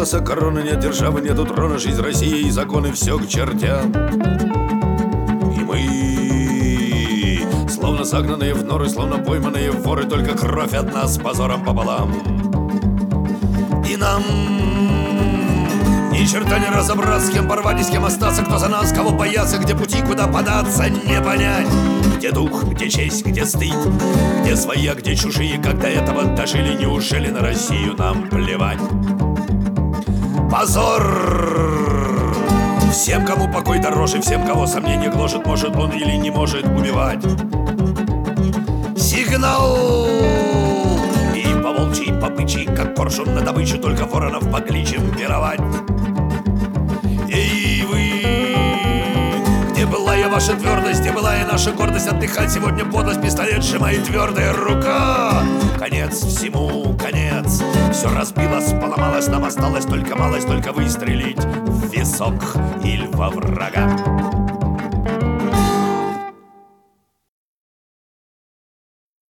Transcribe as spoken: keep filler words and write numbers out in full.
колбаса, короны, нет державы, нету трона, жизнь России и законы, все к чертям. И мы, словно загнанные в норы, словно пойманные воры, только кровь от нас с позором пополам. И нам ни черта не разобраться, с кем порвать и с кем остаться, кто за нас, кого бояться, где пути, куда податься, не понять. Где дух, где честь, где стыд, где свои, а где чужие, как до этого дожили, неужели на Россию нам плевать? Позор всем, кому покой дороже, всем, кого сомнение гложет, может он или не может убивать. Сигнал! И по волчьи, по бычьи, как коршун на добычу, только воронов покличем пировать. Эй, вы! Где была я ваша твердость, где была я наша гордость? Отдыхать сегодня подлость, пистолет сжимает твердая рука. Конец всему, конец. Все разбилось, поломалось, нам осталось только малость, только выстрелить в висок или во врага.